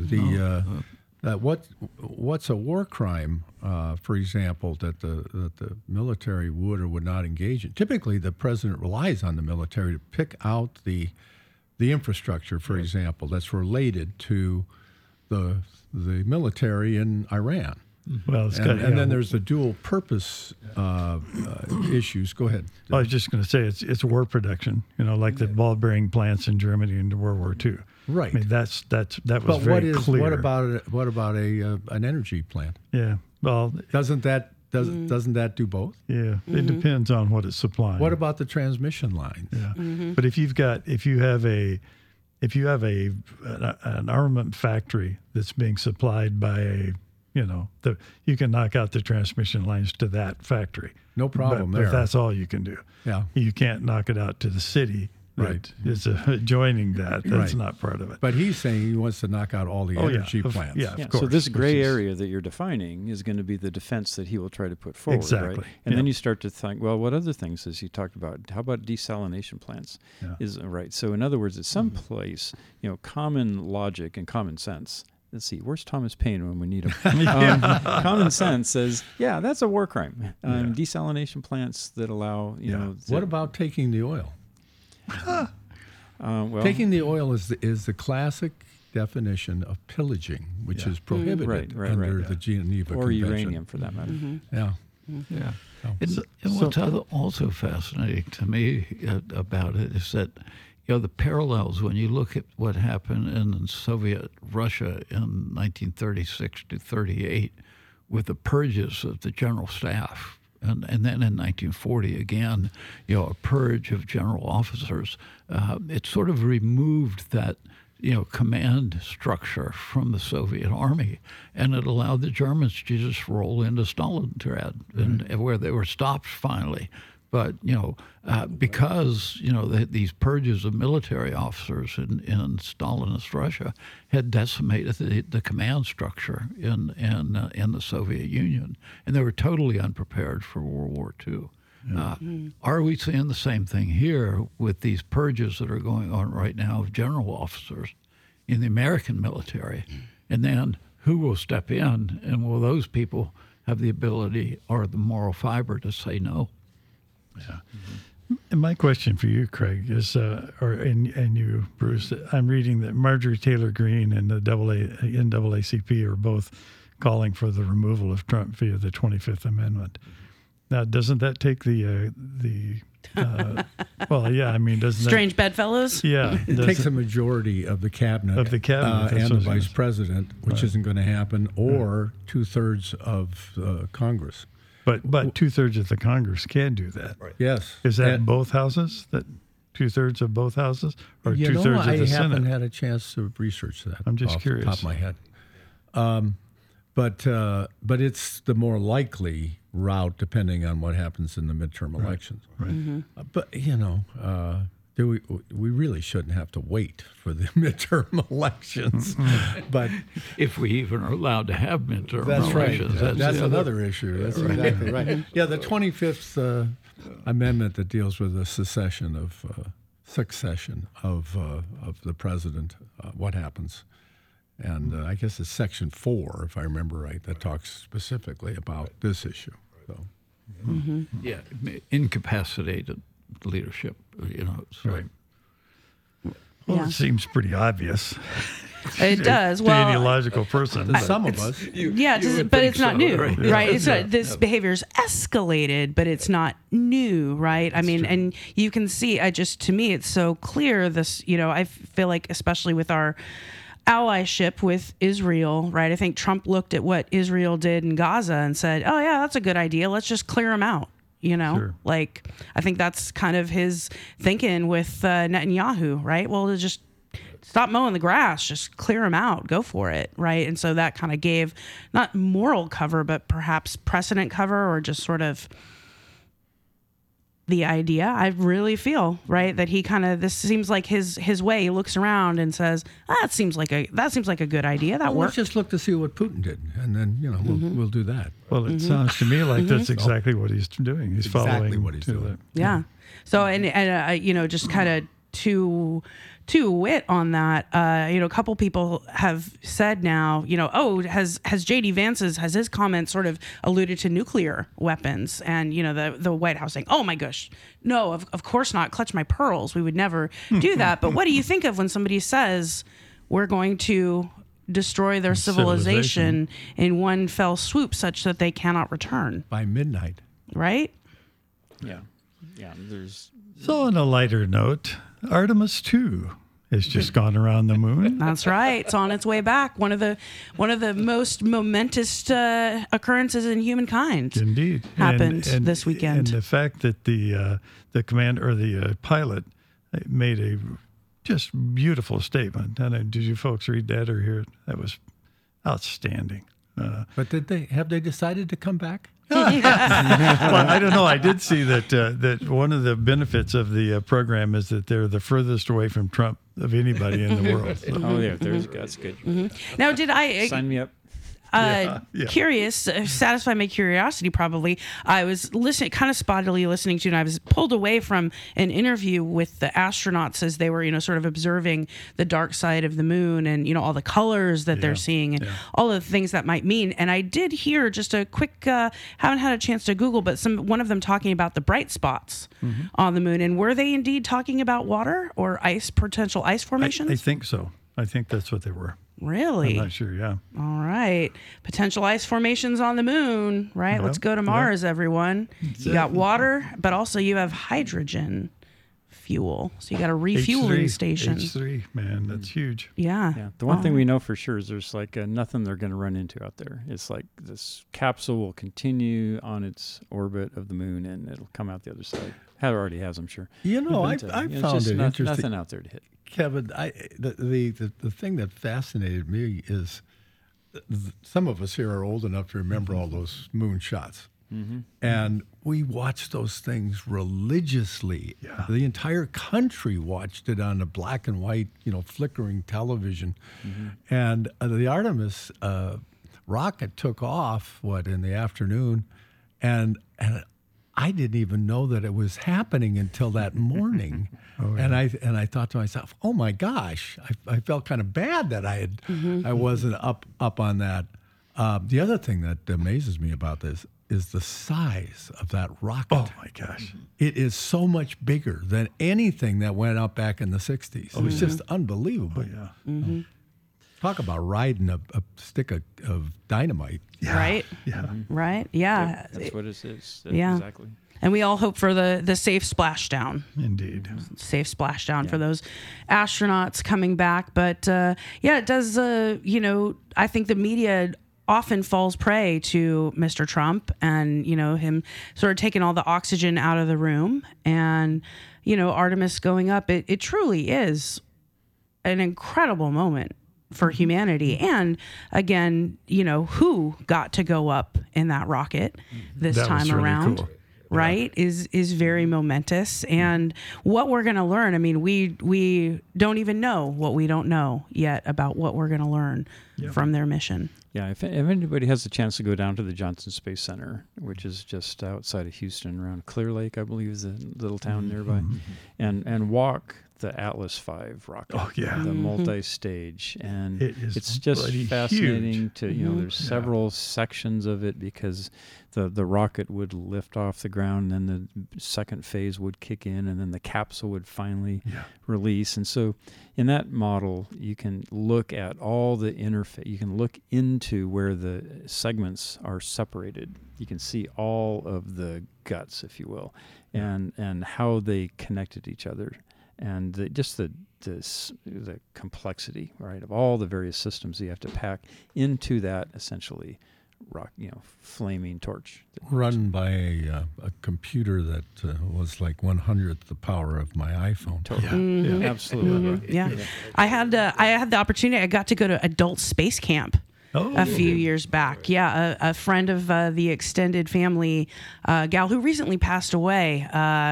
What's a war crime, for example, that the military would or would not engage in? Typically, the president relies on the military to pick out the infrastructure, for example, that's related to the military in Iran. Well, and then there's the dual purpose issues. Go ahead. I was just going to say it's war production. Like the ball bearing plants in Germany in World War II. Right. I mean, that was very clear. What about an energy plant? Yeah. Well, doesn't that do both? Yeah. Mm-hmm. It depends on what it's supplying. What about the transmission lines? Yeah. Mm-hmm. But if you have an armament factory that's being supplied by you can knock out the transmission lines to that factory. No problem there. But that's all you can do. Yeah. You can't knock it out to the city. Right. It's adjoining that. That's not part of it. But he's saying he wants to knock out all the energy plants. Of course. So this gray area that you're defining is going to be the defense that he will try to put forward. Exactly. Right? And then you start to think, well, what other things has he talked about? How about desalination plants? Right. So in other words, at some place, common logic and common sense. Let's see, where's Thomas Paine when we need him? Common sense says, that's a war crime. Desalination plants that allow, What about taking the oil? Well, taking the oil is the classic definition of pillaging, which is prohibited under the Geneva or Convention. uranium, for that matter. Mm-hmm. Yeah. Mm-hmm. Yeah. And what's also fascinating to me about it is that the parallels when you look at what happened in Soviet Russia in 1936 to 38 with the purges of the general staff. And then in 1940, again, a purge of general officers. It sort of removed that, command structure from the Soviet army, and it allowed the Germans to just roll into Stalingrad, and where they were stopped finally. But, because, these purges of military officers in Stalinist Russia had decimated the command structure in the Soviet Union, and they were totally unprepared for World War II. Are we seeing the same thing here with these purges that are going on right now of general officers in the American military? And then who will step in, and will those people have the ability or the moral fiber to say no? Yeah. And my question for you, Craig, is, and you, Bruce, I'm reading that Marjorie Taylor Greene and the NAACP are both calling for the removal of Trump via the 25th Amendment. Now, doesn't that take well, yeah, I mean, doesn't Strange bedfellows? Yeah. It takes a majority of the cabinet, Of the cabinet, that's and the what I was vice president, which isn't going to happen, or 2/3 of Congress. But 2/3 of the Congress can do that. Right. Yes. Is that And- both houses? That 2/3 of both houses, or You 2/3 know, of the I Senate? haven't had a chance to research that. I'm just off curious. the top of my head. But it's the more likely route, depending on what happens in the midterm elections. Right. But we really shouldn't have to wait for the midterm elections. But If we even are allowed to have midterm that's right. elections. That's the other- another issue. That's exactly right. Yeah, the 25th Amendment that deals with the succession of the president, what happens. And I guess it's Section 4, if I remember right, that talks specifically about this issue. So. Yeah, incapacitated leadership, So. Right. Well, Yeah. it seems pretty obvious It does. to any Well, logical person. but- Some of us. yeah, would but think it's not so, new, right? right? It's not, this behavior's escalated, but it's not new, right? I mean, and you can see, to me, it's so clear. This, I feel like, especially with our allyship with Israel, right? I think Trump looked at what Israel did in Gaza and said, "Oh yeah, that's a good idea. Let's just clear them out." Sure. Like I think that's kind of his thinking with Netanyahu, right? Well, just stop mowing the grass, just clear them out, go for it, right? And so that kind of gave not moral cover, but perhaps precedent cover, or just sort of the idea. I really feel, right, that he this seems like his way. He looks around and says, that seems like a good idea. That Well, works. let's just look to see what Putin did, and then we'll do that. Well, it sounds to me like that's exactly what he's doing. He's Exactly following what he's to doing. Yeah. So and just kind of to wit on that, a couple people have said now, has JD Vance's has his comments sort of alluded to nuclear weapons, and the White House saying, "Oh my gosh, no, of course not. Clutch my pearls. We would never do that." But what do you think of when somebody says we're going to destroy their civilization in one fell swoop, such that they cannot return? By midnight. Right? Yeah. There's So, on a lighter note, Artemis 2 has just gone around the moon. That's right. It's on its way back. One of the most momentous occurrences in humankind. Indeed, Happened this weekend. And the fact that the commander or the pilot made a just beautiful statement. And did you folks read that or hear it? That was outstanding. But have they decided to come back? Well, I don't know. I did see that one of the benefits of the program is that they're the furthest away from Trump of anybody in the world. So. oh yeah, that's good. Now, did I Sign me up. Yeah. curious, satisfy my curiosity probably. I was kind of spottily listening to, and I was pulled away from an interview with the astronauts as they were, sort of observing the dark side of the moon and, all the colors that they're seeing and all of the things that might mean. And I did hear just a quick, haven't had a chance to Google, but one of them talking about the bright spots on the moon. And were they indeed talking about water or potential ice formations? I think so. I think that's what they were. Really? I'm not sure, yeah. All right. Potential ice formations on the moon, right? Yep, Let's go to Mars, everyone. You got water, but also you have hydrogen fuel. So you got a refueling H3, station. H3, man, that's huge. Yeah. Yeah. The one thing we know for sure is there's nothing they're going to run into out there. It's like this capsule will continue on its orbit of the moon and it'll come out the other side. It already has, I'm sure. I But, found just it interesting. Nothing out there to hit. Kevin, the thing that fascinated me is some of us here are old enough to remember all those moon shots. And we watched those things religiously. Yeah. The entire country watched it on a black and white, flickering television. And the Artemis rocket took off, in the afternoon, and I didn't even know that it was happening until that morning. And I thought to myself, oh my gosh, I felt kind of bad that I wasn't up on that. The other thing that amazes me about this is the size of that rocket. Oh my gosh. It is so much bigger than anything that went up back in the 60s. It was just unbelievable. Yeah. Talk about riding a stick of dynamite. Right? Yeah. Right? Yeah. That's what it is. Yeah. Exactly. And we all hope for the safe splashdown. Indeed. Safe splashdown for those astronauts coming back. But it does, I think the media often falls prey to Mr. Trump and, him sort of taking all the oxygen out of the room and, Artemis going up. It truly is an incredible moment for humanity. And again, who got to go up in that rocket this That time was really around. cool. Right, is very momentous, and what we're going to learn. I mean, we don't even know what we don't know yet about what we're going to learn from their mission. Yeah, if anybody has a chance to go down to the Johnson Space Center, which is just outside of Houston, around Clear Lake, I believe is a little town nearby, and walk the Atlas V rocket, Oh, yeah. the multi-stage, and It's just bloody fascinating huge. to there's several sections of it because the rocket would lift off the ground, and then the second phase would kick in, and then the capsule would finally release. And so in that model, you can look at all the interface. You can look into where the segments are separated. You can see all of the guts, if you will, and how they connected each other. And the complexity, right, of all the various systems you have to pack into that essentially flaming torch. Run by a computer that was like 1/100th the power of my iPhone. Totally. Yeah, absolutely. Yeah. I had the opportunity. I got to go to adult space camp. A few years back. Yeah, a friend of the extended family, gal who recently passed away,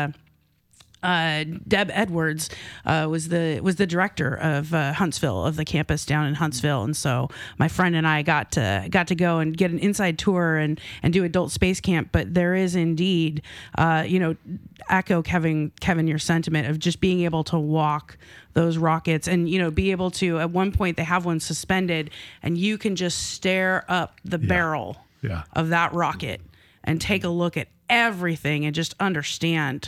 Deb Edwards was the director of Huntsville, of the campus down in Huntsville, and so my friend and I got to go and get an inside tour and do adult space camp. But there is indeed, echo Kevin your sentiment of just being able to walk those rockets and be able to, at one point they have one suspended and you can just stare up the barrel of that rocket and take a look at everything and just understand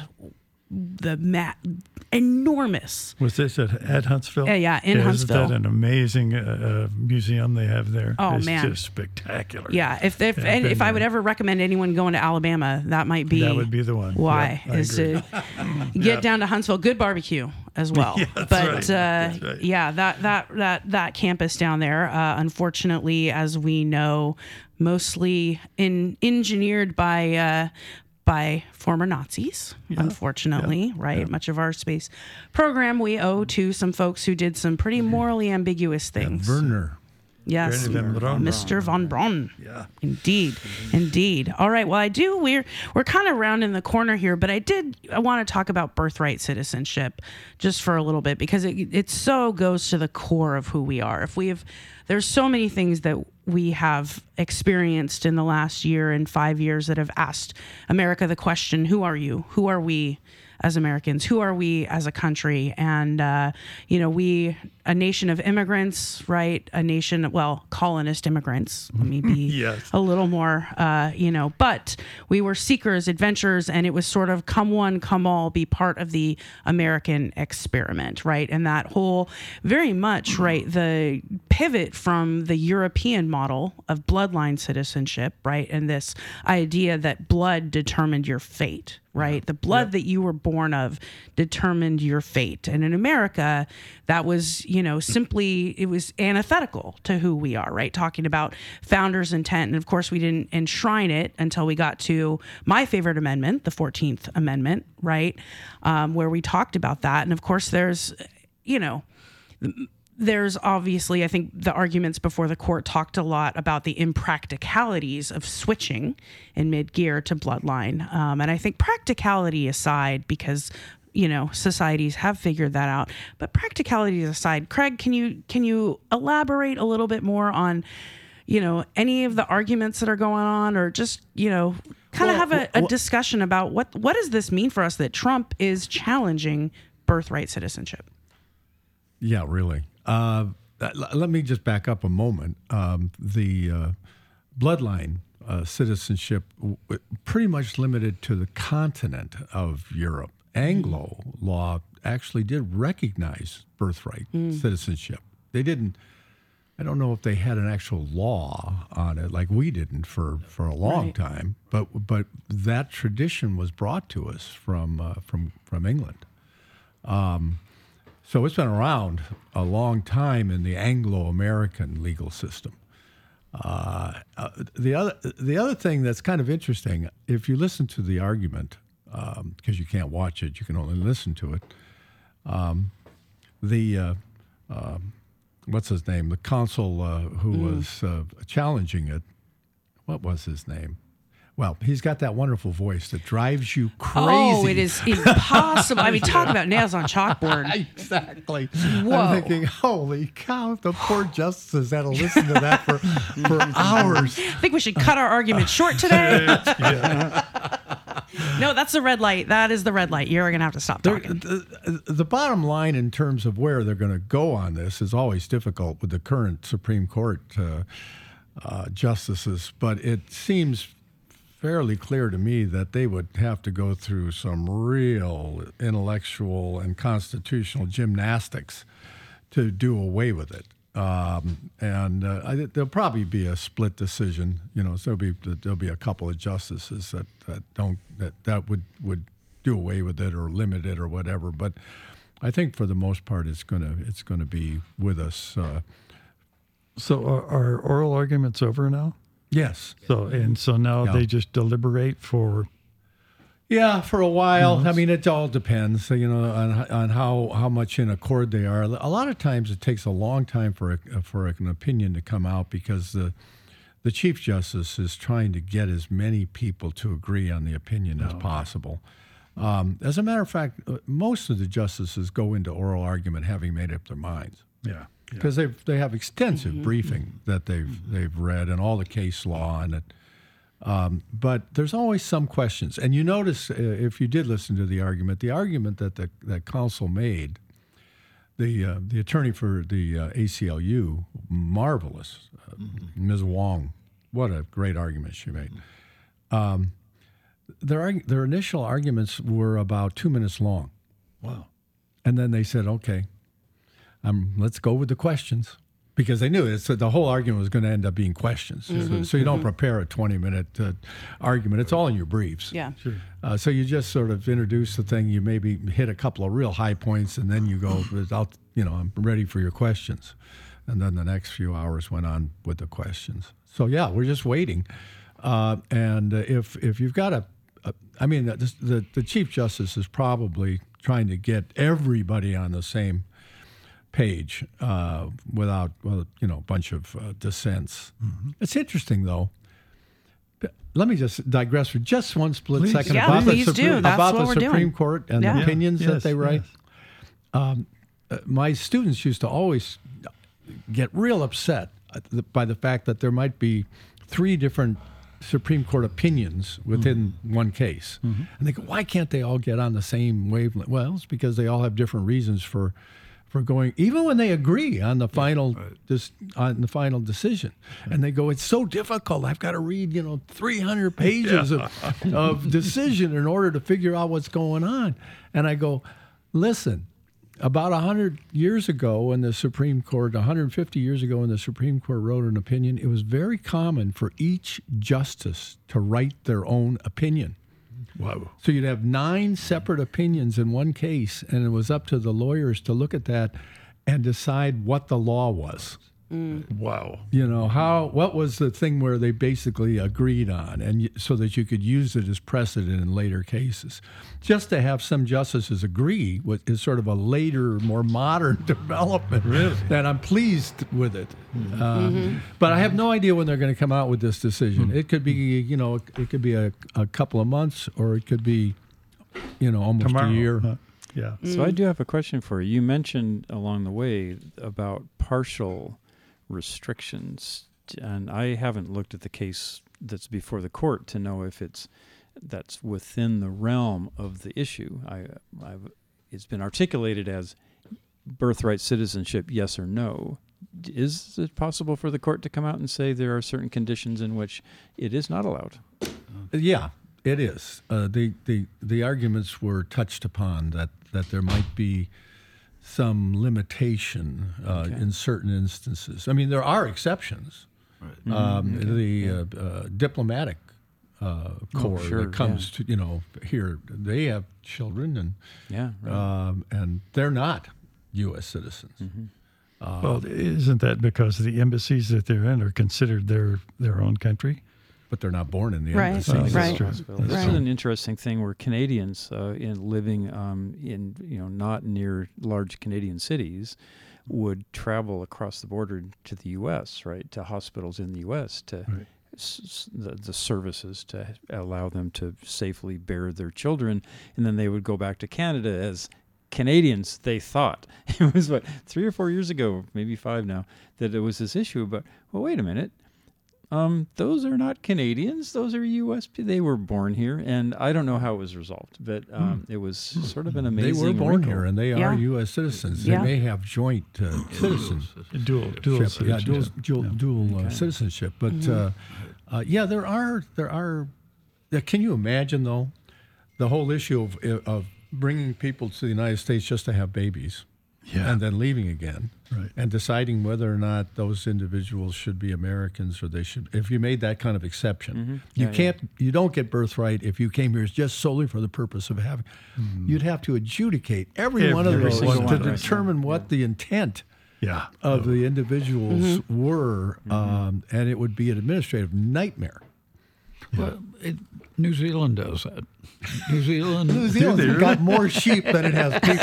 the enormous. Was this at Huntsville? Yeah, in Huntsville. Isn't that an amazing museum they have there? Oh, it's man. just spectacular. Yeah, if I would ever recommend anyone going to Alabama, that would be the one. Why is to get down to Huntsville. Good barbecue as well. That's right. Yeah, that campus down there, unfortunately, as we know, mostly engineered by former Nazis, unfortunately, right? Yeah. Much of our space program we owe to some folks who did some pretty morally ambiguous things. Werner. Yes, Mr. von Braun. Yeah, indeed. All right. Well, we're kind of rounding the corner here, but I want to talk about birthright citizenship just for a little bit because it so goes to the core of who we are. There's so many things that we have experienced in the last year and 5 years that have asked America the question, who are you? Who are we as Americans? Who are we as a country? And, we, a nation of immigrants, right? Colonist immigrants. Let me be a little more, but we were seekers, adventurers, and it was sort of come one, come all, be part of the American experiment, right? And that whole, very much, right, the pivot from the European model of bloodline citizenship, right? And this idea that blood determined your fate, right? The blood that you were born of determined your fate. And in America, that was, simply, it was antithetical to who we are, right? Talking about founders' intent. And of course, we didn't enshrine it until we got to my favorite amendment, the 14th Amendment, right? Where we talked about that. And of course, there's obviously, I think the arguments before the court talked a lot about the impracticalities of switching in mid-gear to bloodline. And I think practicality aside, because, societies have figured that out, but practicalities aside, Craig, can you elaborate a little bit more on, any of the arguments that are going on, or just, kind of have a discussion about what does this mean for us that Trump is challenging birthright citizenship? Yeah, really. Let me just back up a moment. The bloodline citizenship pretty much limited to the continent of Europe. Anglo law actually did recognize birthright citizenship. They didn't I don't know if they had an actual law on it like we didn't for a long time, but that tradition was brought to us from England. So it's been around a long time in the Anglo-American legal system. The other thing that's kind of interesting, if you listen to the argument, because you can't watch it, you can only listen to it. What's his name? The counsel who was challenging it. What was his name? Well, he's got that wonderful voice that drives you crazy. Oh, it is impossible. I mean, talk about nails on chalkboard. Exactly. Whoa. I'm thinking, holy cow, the poor justices had to listen to that for hours. I think we should cut our argument short today. No, that's the red light. That is the red light. You're going to have to stop talking. The bottom line in terms of where they're going to go on this is always difficult with the current Supreme Court justices, but it seems fairly clear to me that they would have to go through some real intellectual and constitutional gymnastics to do away with it. There'll probably be a split decision. So there'll be a couple of justices that would do away with it or limit it or whatever. But I think for the most part, it's gonna be with us. So are oral arguments over now? Yes. So now they just deliberate for. Yeah, for a while. I mean, it all depends, on how much in accord they are. A lot of times, it takes a long time for an opinion to come out because the Chief Justice is trying to get as many people to agree on the opinion as possible. As a matter of fact, most of the justices go into oral argument having made up their minds. Yeah. Because they have extensive briefing that they've read and all the case law on it. But there's always some questions. And you notice, if you did listen to the argument that counsel made, the attorney for the ACLU, marvelous, Ms. Wong, what a great argument she made. Their initial arguments were about 2 minutes long. Wow. And then they said, okay, let's go with the questions. Because they knew the whole argument was going to end up being questions. So you don't prepare a 20-minute argument. It's all in your briefs. Yeah. Sure. So you just sort of introduce the thing. You maybe hit a couple of real high points, and then you go, I'm ready for your questions. And then the next few hours went on with the questions. So, yeah, we're just waiting. And if you've got the Chief Justice is probably trying to get everybody on the same page without a bunch of dissents. It's interesting, though. Let me just digress for just one split second about the Supreme Court and the opinions that they write. Yes. My students used to always get real upset by the fact that there might be 3 different Supreme Court opinions within one case. And they go, why can't they all get on the same wavelength? Well, it's because they all have different reasons for going, even when they agree on the final final decision, and they go, it's so difficult. I've got to read 300 pages of decision in order to figure out what's going on. And I go, listen, about 100 years ago when the Supreme Court, 150 years ago when the Supreme Court wrote an opinion, it was very common for each justice to write their own opinion. Wow. So you'd have 9 separate opinions in one case, and it was up to the lawyers to look at that and decide what the law was. Wow. What was the thing where they basically agreed on, and so that you could use it as precedent in later cases. Just to have some justices agree is sort of a later, more modern development. Really? And I'm pleased with it. But I have no idea when they're going to come out with this decision. It could be, it could be a couple of months, or it could be, almost Tomorrow. a year. Yeah. So I do have a question for you. You mentioned along the way about partial restrictions, and I haven't looked at the case that's before the court to know if that's within the realm of the issue. It's been articulated as birthright citizenship, yes or no. Is it possible for the court to come out and say there are certain conditions in which it is not allowed? Yeah, it is. The arguments were touched upon that there might be some limitation in certain instances. I mean, there are exceptions. Right. The diplomatic corps that comes to here, they have children and they're not U.S. citizens. Mm-hmm. Well, isn't that because the embassies that they're in are considered their own country? But they're not born in the right. embassy. Right. This is an interesting thing where Canadians living in not near large Canadian cities would travel across the border to the U.S., right, to hospitals in the U.S. to the services to allow them to safely bear their children, and then they would go back to Canada as Canadians. They thought it was 3 or 4 years ago, maybe 5 now, that it was this issue. But wait a minute. Those are not Canadians. Those are U.S. They were born here, and I don't know how it was resolved, but it was sort of an amazing. They were born wrinkle. here, and they are U.S. citizens. They may have joint citizenship, dual citizenship. But there are. Can you imagine though, the whole issue of bringing people to the United States just to have babies? And then leaving again, and deciding whether or not those individuals should be Americans or they should. If you made that kind of exception, you don't get birthright if you came here just solely for the purpose of having. You'd have to adjudicate every one of those to determine what the intent of the individuals were, and it would be an administrative nightmare. Well, New Zealand does that. New Zealand's got more sheep than it has people.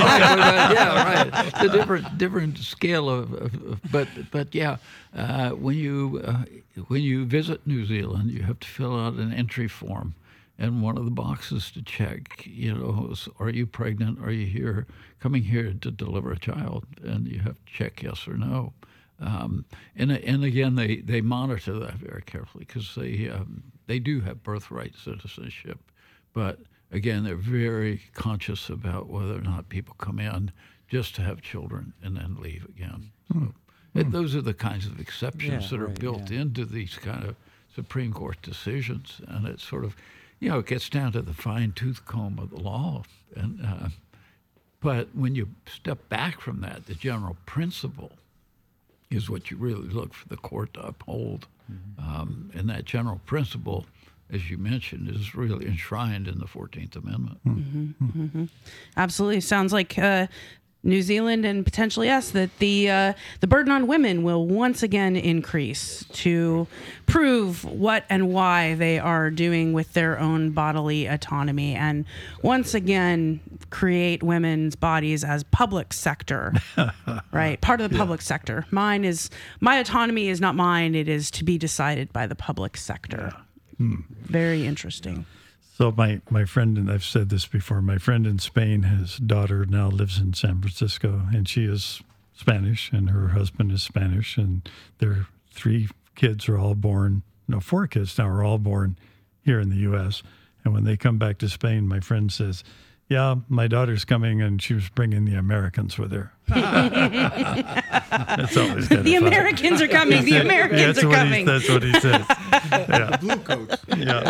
The different scale of but when you visit New Zealand, you have to fill out an entry form, and one of the boxes to check, is, are you pregnant? Are you coming here to deliver a child? And you have to check yes or no. And again, they monitor that very carefully because they do have birthright citizenship, but again, they're very conscious about whether or not people come in just to have children and then leave again. So those are the kinds of exceptions that are built into these kind of Supreme Court decisions, and it's sort of, it gets down to the fine-tooth comb of the law. And but when you step back from that, the general principle is what you really look for the court to uphold. And that general principle, as you mentioned, is really enshrined in the 14th Amendment. Absolutely. Sounds like New Zealand and potentially us, that the burden on women will once again increase to prove what and why they are doing with their own bodily autonomy, and once again create women's bodies as public sector, right? Part of the public sector. My autonomy is not mine. It is to be decided by the public sector. Very interesting. So my friend, and I've said this before, my friend in Spain, his daughter now lives in San Francisco, and she is Spanish, and her husband is Spanish, and their 3 kids are all born, 4 kids now are all born here in the U.S. And when they come back to Spain, my friend says, yeah, my daughter's coming, and she was bringing the Americans with her. That's always kind the Americans are coming. The Americans are coming. That's what he says. The blue coats.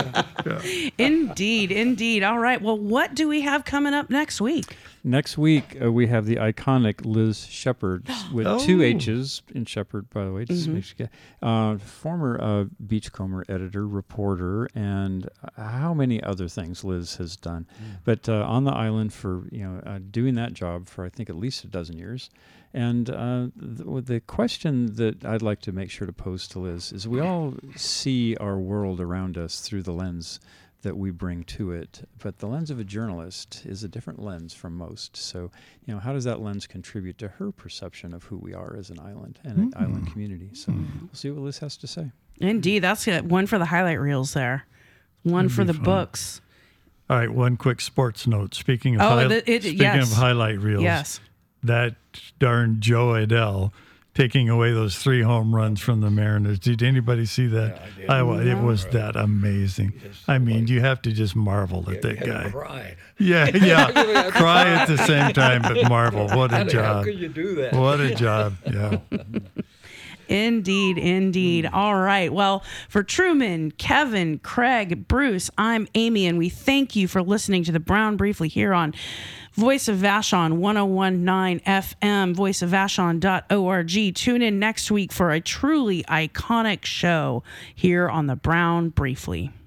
Indeed. All right. Well, what do we have coming up next week? Next week, we have the iconic Liz Shepard with 2 H's in Shepard, by the way. Just make sure former Beachcomber editor, reporter, and how many other things Liz has done. But on the island for doing that job for I think at least a dozen years. And the question that I'd like to make sure to pose to Liz is: we all see our world around us through the lens that we bring to it, but the lens of a journalist is a different lens from most. So, how does that lens contribute to her perception of who we are as an island and an island community? So we'll see what Liz has to say. Indeed. That's one for the highlight reels there. One for the books. All right, one quick sports note. Speaking of highlight reels, that darn Joe Adell taking away those 3 home runs from the Mariners. Did anybody see that? Yeah, it was that amazing. I mean, you have to just marvel at that guy. Cry. Yeah. Cry at the same time, but marvel. What a job. How could you do that? What a job. Yeah. Indeed, indeed. All right. Well, for Truman, Kevin, Craig, Bruce, I'm Amy, and we thank you for listening to the Brown Briefly here on Voice of Vashon 101.9 FM, voiceofvashon.org. Tune in next week for a truly iconic show here on the Brown Briefly.